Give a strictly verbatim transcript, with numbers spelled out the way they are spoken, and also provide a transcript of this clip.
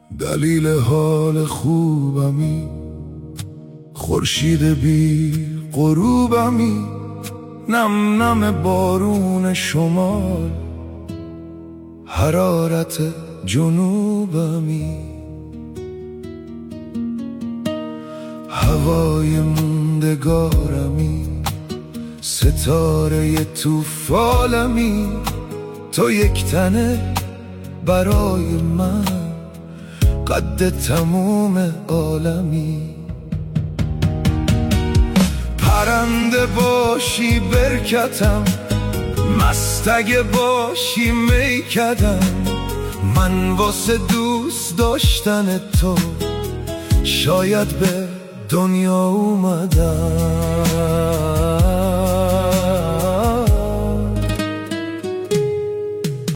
دلیل حال خوبمی، خورشید بی غروبمی، نم نم بارون شمال، حرارت جنوبمی، هوای موندگارمی، ستاره تو فالمی، تو یک تنه برای من، قد تموم عالمی. پرنده باشی برکتم، مستگه باشی میکدم، من واسه دوست داشتن تو شاید به دنیا اومدم.